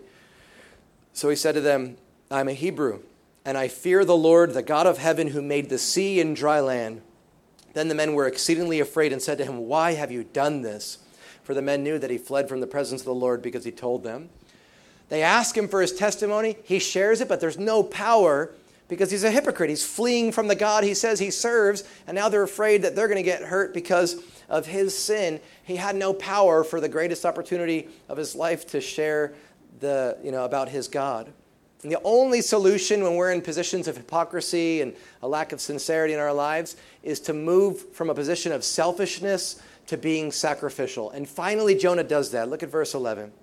So he said to them, "I'm a Hebrew, and I fear the Lord, the God of heaven, who made the sea and dry land." Then the men were exceedingly afraid and said to him, "Why have you done this?" For the men knew that he fled from the presence of the Lord because he told them. They ask him for his testimony. He shares it, but there's no power because he's a hypocrite. He's fleeing from the God he says he serves, and now they're afraid that they're going to get hurt because of his sin. He had no power for the greatest opportunity of his life to share the, you know, about his God. And the only solution when we're in positions of hypocrisy and a lack of sincerity in our lives is to move from a position of selfishness to being sacrificial. And finally, Jonah does that. Look at verse eleven.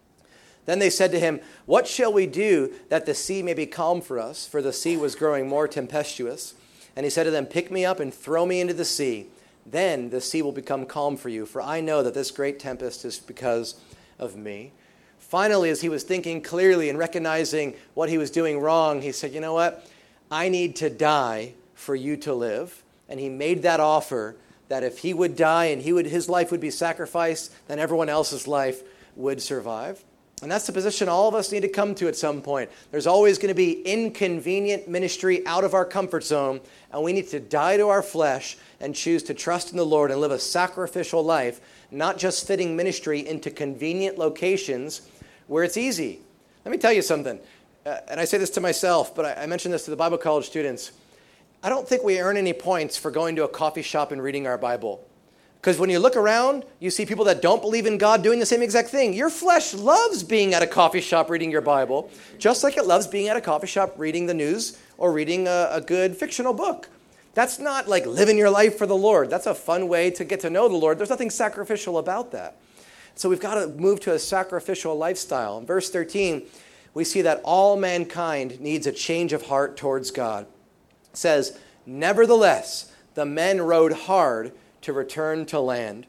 Then they said to him, "What shall we do that the sea may be calm for us?" For the sea was growing more tempestuous. And he said to them, "Pick me up and throw me into the sea. Then the sea will become calm for you, for I know that this great tempest is because of me." Finally, as he was thinking clearly and recognizing what he was doing wrong, he said, "You know what? I need to die for you to live." And he made that offer that if he would die and he would, his life would be sacrificed, then everyone else's life would survive. And that's the position all of us need to come to at some point. There's always going to be inconvenient ministry out of our comfort zone, and we need to die to our flesh and choose to trust in the Lord and live a sacrificial life, not just fitting ministry into convenient locations where it's easy. Let me tell you something, uh, and I say this to myself, but I, I mentioned this to the Bible college students. I don't think we earn any points for going to a coffee shop and reading our Bible. Because when you look around, you see people that don't believe in God doing the same exact thing. Your flesh loves being at a coffee shop reading your Bible, just like it loves being at a coffee shop reading the news or reading a, a good fictional book. That's not like living your life for the Lord. That's a fun way to get to know the Lord. There's nothing sacrificial about that. So we've got to move to a sacrificial lifestyle. In verse thirteen, we see that all mankind needs a change of heart towards God. It says, "Nevertheless, the men rowed hard to return to land."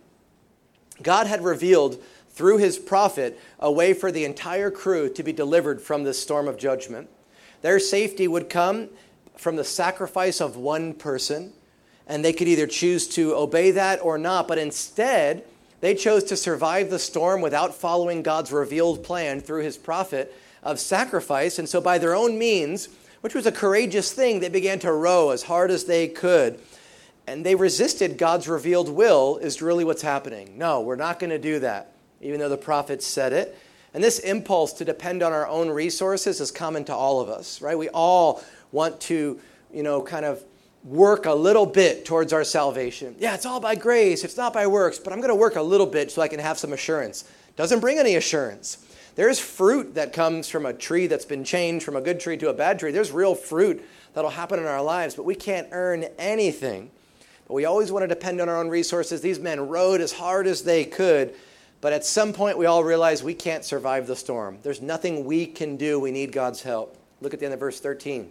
God had revealed through his prophet a way for the entire crew to be delivered from this storm of judgment. Their safety would come from the sacrifice of one person, and they could either choose to obey that or not, but instead they chose to survive the storm without following God's revealed plan through his prophet of sacrifice. And so by their own means, which was a courageous thing, they began to row as hard as they could. And they resisted God's revealed will is really what's happening. No, we're not going to do that, even though the prophet said it. And this impulse to depend on our own resources is common to all of us, right? We all want to, you know, kind of work a little bit towards our salvation. Yeah, it's all by grace. It's not by works, but I'm going to work a little bit so I can have some assurance. Doesn't bring any assurance. There's fruit that comes from a tree that's been changed from a good tree to a bad tree. There's real fruit that'll happen in our lives, but we can't earn anything. But we always want to depend on our own resources. These men rowed as hard as they could, but at some point we all realize we can't survive the storm. There's nothing we can do. We need God's help. Look at the end of verse thirteen.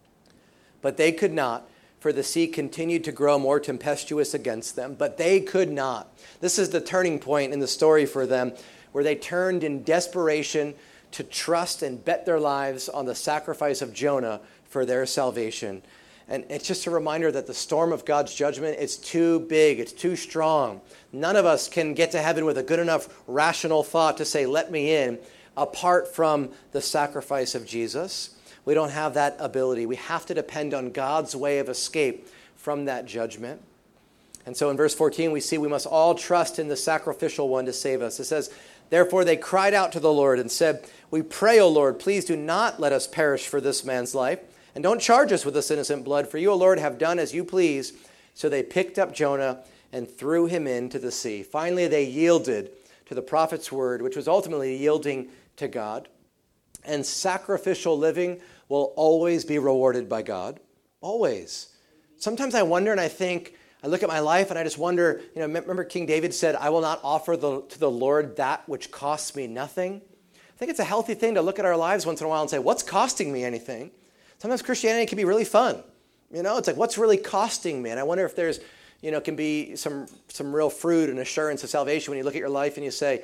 But they could not, for the sea continued to grow more tempestuous against them. But they could not. This is the turning point in the story for them, where they turned in desperation to trust and bet their lives on the sacrifice of Jonah for their salvation. And it's just a reminder that the storm of God's judgment is too big. It's too strong. None of us can get to heaven with a good enough rational thought to say, "Let me in," apart from the sacrifice of Jesus. We don't have that ability. We have to depend on God's way of escape from that judgment. And so in verse fourteen, we see we must all trust in the sacrificial one to save us. It says, "Therefore they cried out to the Lord and said, 'We pray, O Lord, please do not let us perish for this man's life. And don't charge us with this innocent blood, for you, O Lord, have done as you please.' So they picked up Jonah and threw him into the sea." Finally, they yielded to the prophet's word, which was ultimately yielding to God. And sacrificial living will always be rewarded by God. Always. Sometimes I wonder and I think, I look at my life and I just wonder, you know, remember King David said, "I will not offer the, to the Lord that which costs me nothing." I think it's a healthy thing to look at our lives once in a while and say, what's costing me anything? Sometimes Christianity can be really fun. You know, it's like, what's really costing me? And I wonder if there's, you know, can be some some real fruit and assurance of salvation when you look at your life and you say,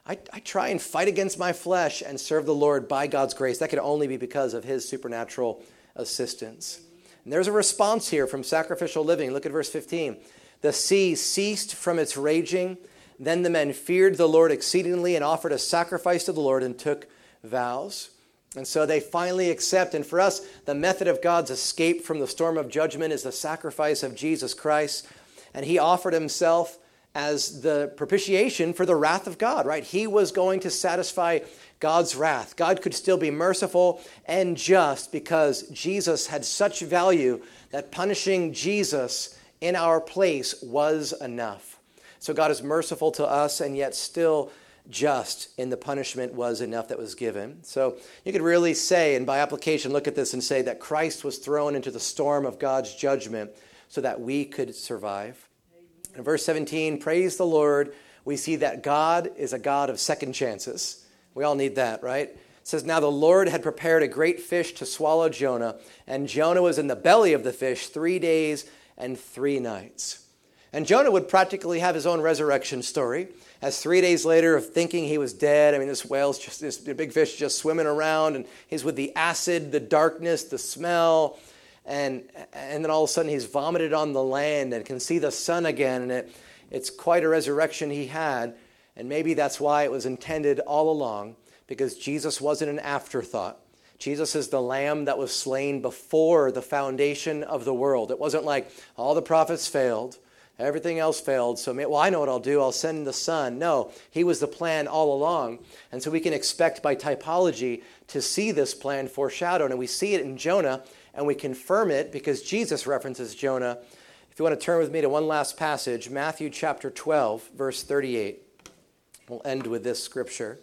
I, I try and fight against my flesh and serve the Lord by God's grace. That can only be because of his supernatural assistance. And there's a response here from sacrificial living. Look at verse fifteen. The sea ceased from its raging. Then the men feared the Lord exceedingly and offered a sacrifice to the Lord and took vows. And so they finally accept. And for us, the method of God's escape from the storm of judgment is the sacrifice of Jesus Christ. And he offered himself as the propitiation for the wrath of God, right? He was going to satisfy God's wrath. God could still be merciful and just because Jesus had such value that punishing Jesus in our place was enough. So God is merciful to us and yet still just in the punishment was enough that was given. So you could really say, and by application, look at this and say that Christ was thrown into the storm of God's judgment so that we could survive. In verse seventeen, praise the Lord, we see that God is a God of second chances. We all need that, right? It says, now the Lord had prepared a great fish to swallow Jonah, and Jonah was in the belly of the fish three days and three nights. And Jonah would practically have his own resurrection story, as three days later of thinking he was dead. I mean, this whale's just, this big fish just swimming around, and he's with the acid, the darkness, the smell, And and then all of a sudden he's vomited on the land and can see the sun again. And it, it's quite a resurrection he had. And maybe that's why it was intended all along, because Jesus wasn't an afterthought. Jesus is the lamb that was slain before the foundation of the world. It wasn't like all the prophets failed, everything else failed. So, well, I know what I'll do. I'll send the son. No, he was the plan all along. And so we can expect by typology to see this plan foreshadowed. And we see it in Jonah. And we confirm it because Jesus references Jonah. If you want to turn with me to one last passage, Matthew chapter twelve, verse thirty-eight. We'll end with this scripture.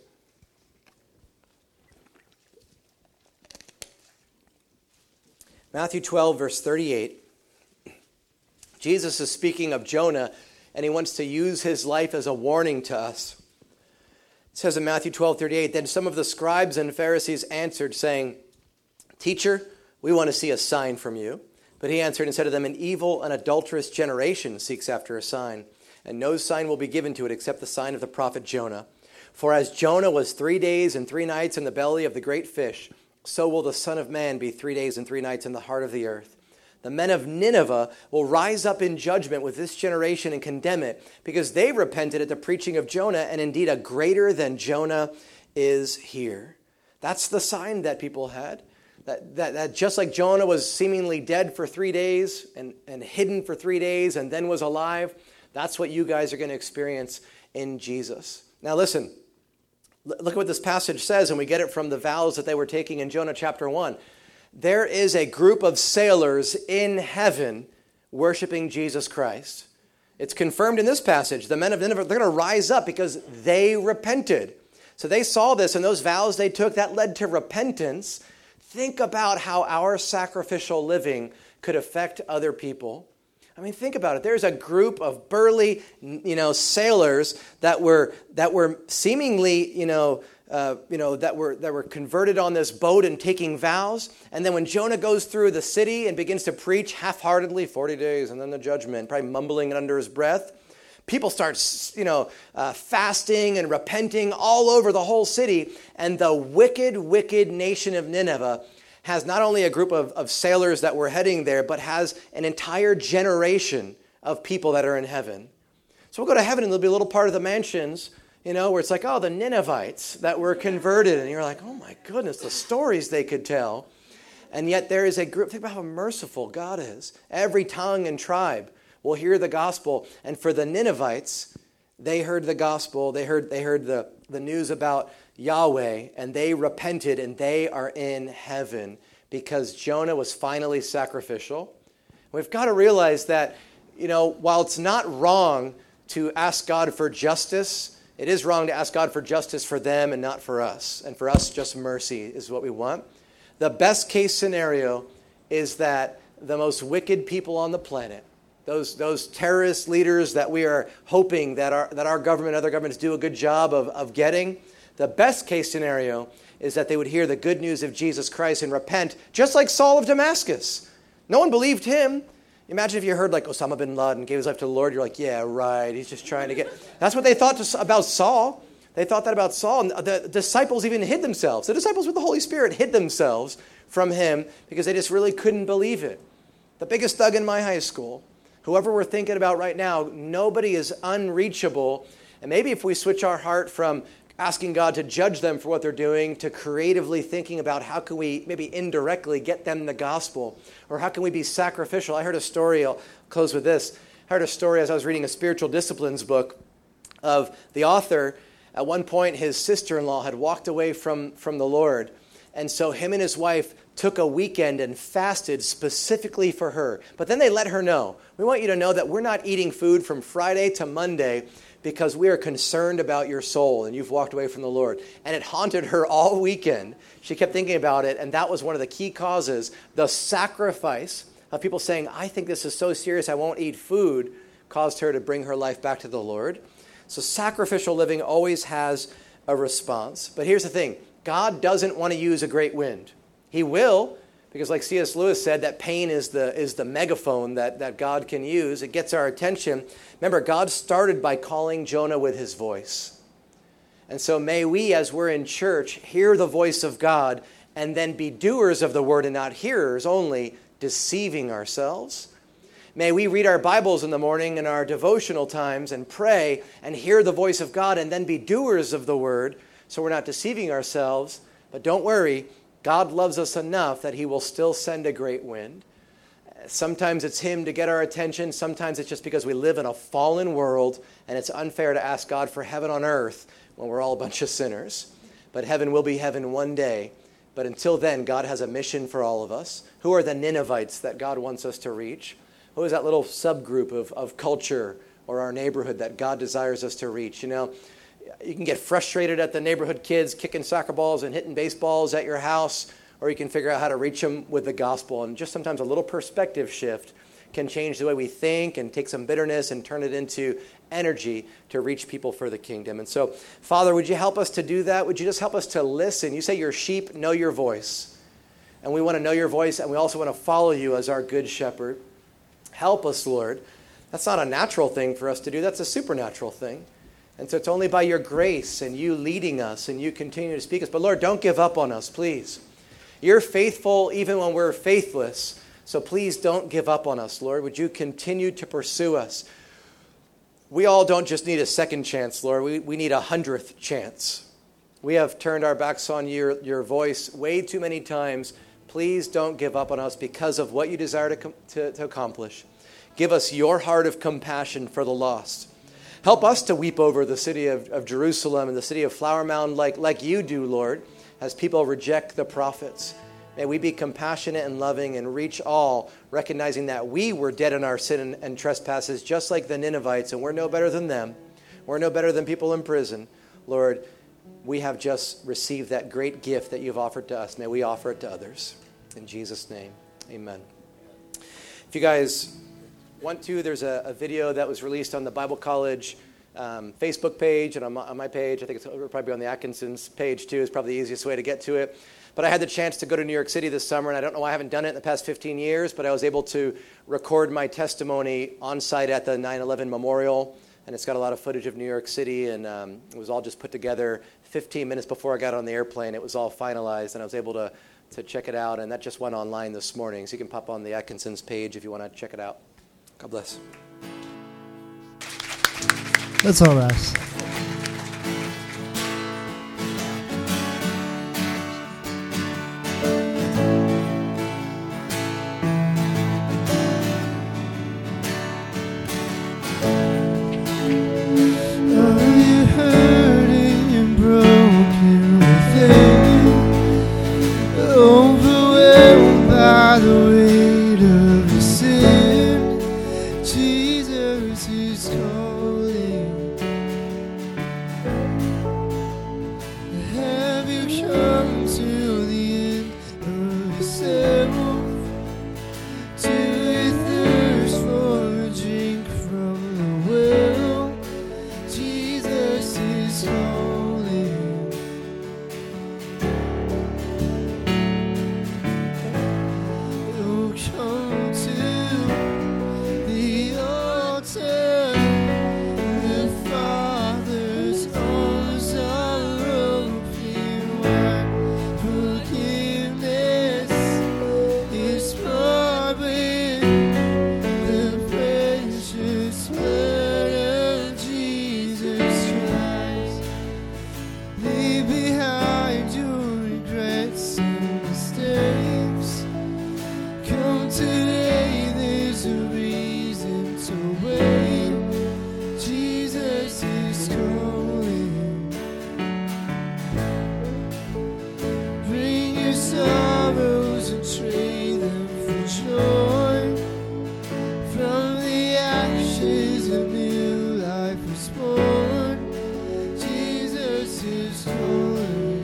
Matthew twelve, verse thirty-eight. Jesus is speaking of Jonah, and he wants to use his life as a warning to us. It says in Matthew twelve, thirty-eight, then some of the scribes and Pharisees answered, saying, Teacher, we want to see a sign from you. But he answered and said to them, an evil and adulterous generation seeks after a sign, and no sign will be given to it except the sign of the prophet Jonah. For as Jonah was three days and three nights in the belly of the great fish, so will the Son of Man be three days and three nights in the heart of the earth. The men of Nineveh will rise up in judgment with this generation and condemn it, because they repented at the preaching of Jonah, and indeed a greater than Jonah is here. That's the sign that people had. That, that, that just like Jonah was seemingly dead for three days and, and hidden for three days and then was alive, that's what you guys are going to experience in Jesus. Now listen, look at what this passage says, and we get it from the vows that they were taking in Jonah chapter one. There is a group of sailors in heaven worshiping Jesus Christ. It's confirmed in this passage. The men of Nineveh, they're going to rise up because they repented. So they saw this, and those vows they took, that led to repentance. Think about how our sacrificial living could affect other people. I mean, think about it. There's a group of burly, you know, sailors that were that were seemingly, you know, uh, you know, that were that were converted on this boat and taking vows. And then when Jonah goes through the city and begins to preach half-heartedly, forty days, and then the judgment, probably mumbling it under his breath, people start, you know, uh, fasting and repenting all over the whole city. And the wicked, wicked nation of Nineveh has not only a group of, of sailors that were heading there, but has an entire generation of people that are in heaven. So we'll go to heaven, and there'll be a little part of the mansions, you know, where it's like, oh, the Ninevites that were converted. And you're like, oh my goodness, the stories they could tell. And yet there is a group, think about how merciful God is. Every tongue and tribe will hear the gospel. And for the Ninevites, they heard the gospel. They heard they heard the, the news about Yahweh, and they repented, and they are in heaven because Jonah was finally sacrificial. We've got to realize that, you know, while it's not wrong to ask God for justice, it is wrong to ask God for justice for them and not for us. And for us, just mercy is what we want. The best case scenario is that the most wicked people on the planet, Those those terrorist leaders that we are hoping that our that our government and other governments do a good job of, of getting, the best case scenario is that they would hear the good news of Jesus Christ and repent, just like Saul of Damascus. No one believed him. Imagine if you heard like Osama bin Laden gave his life to the Lord. You're like, yeah, right. He's just trying to get... That's what they thought to, about Saul. They thought that about Saul. And the disciples even hid themselves. The disciples with the Holy Spirit hid themselves from him because they just really couldn't believe it. The biggest thug in my high school, whoever we're thinking about right now, nobody is unreachable. And maybe if we switch our heart from asking God to judge them for what they're doing to creatively thinking about how can we maybe indirectly get them the gospel, or how can we be sacrificial. I heard a story, I'll close with this. I heard a story as I was reading a spiritual disciplines book of the author. At one point, his sister-in-law had walked away from, from the Lord. And so him and his wife took a weekend and fasted specifically for her. But then they let her know, we want you to know that we're not eating food from Friday to Monday because we are concerned about your soul and you've walked away from the Lord. And it haunted her all weekend. She kept thinking about it, and that was one of the key causes. The sacrifice of people saying, I think this is so serious, I won't eat food, caused her to bring her life back to the Lord. So sacrificial living always has a response. But here's the thing. God doesn't want to use a great wind. He will, because like C S Lewis said, that pain is the is the megaphone that, that God can use. It gets our attention. Remember, God started by calling Jonah with his voice. And so may we, as we're in church, hear the voice of God and then be doers of the word and not hearers only, deceiving ourselves. May we read our Bibles in the morning in our devotional times and pray and hear the voice of God and then be doers of the word so we're not deceiving ourselves. But don't worry, God loves us enough that he will still send a great wind. Sometimes it's him to get our attention. Sometimes it's just because we live in a fallen world and it's unfair to ask God for heaven on earth when we're all a bunch of sinners. But heaven will be heaven one day. But until then, God has a mission for all of us. Who are the Ninevites that God wants us to reach? Who is that little subgroup of, of culture or our neighborhood that God desires us to reach? You know, you can get frustrated at the neighborhood kids kicking soccer balls and hitting baseballs at your house, or you can figure out how to reach them with the gospel. And just sometimes a little perspective shift can change the way we think and take some bitterness and turn it into energy to reach people for the kingdom. And so, Father, would you help us to do that? Would you just help us to listen? You say your sheep know your voice. And we want to know your voice, and we also want to follow you as our good shepherd. Help us, Lord. That's not a natural thing for us to do. That's a supernatural thing. And so it's only by your grace and you leading us and you continue to speak us. But Lord, don't give up on us, please. You're faithful even when we're faithless. So please don't give up on us, Lord. Would you continue to pursue us? We all don't just need a second chance, Lord. We, we need a hundredth chance. We have turned our backs on your, your voice way too many times. Please don't give up on us because of what you desire to, to, to accomplish. Give us your heart of compassion for the lost. Help us to weep over the city of, of Jerusalem and the city of Flower Mound like, like you do, Lord, as people reject the prophets. May we be compassionate and loving and reach all, recognizing that we were dead in our sin and, and trespasses, just like the Ninevites, and we're no better than them. We're no better than people in prison. Lord, we have just received that great gift that you've offered to us. May we offer it to others. In Jesus' name, amen. If you guys want to, there's a, a video that was released on the Bible College um, Facebook page and on my, on my page. I think it's probably on the Atkinson's page too. It's probably the easiest way to get to it. But I had the chance to go to New York City this summer, and I don't know why I haven't done it in the past fifteen years, but I was able to record my testimony on site at the nine eleven Memorial, and it's got a lot of footage of New York City, and um, it was all just put together fifteen minutes before I got on the airplane. It was all finalized, and I was able to, to check it out, and that just went online this morning, so you can pop on the Atkinson's page if you want to check it out. God bless. Let's all rise. is a new life was born. Jesus is Lord.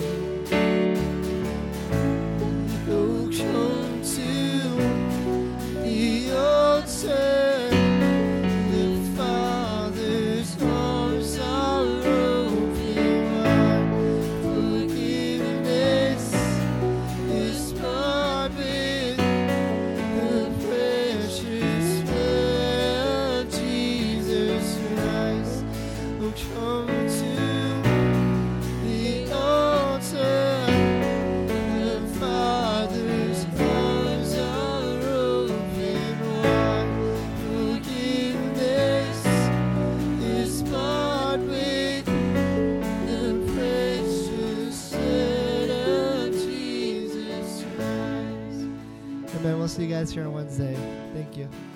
Oh, come to the altar. The Father's arms are open wide. Forgiveness is bought with the precious blood of Jesus Christ. Oh, come to the altar. The Father's arms are open wide. Forgiveness is bought with the precious blood of Jesus Christ. Amen. We'll see you guys here on Wednesday. Thank you.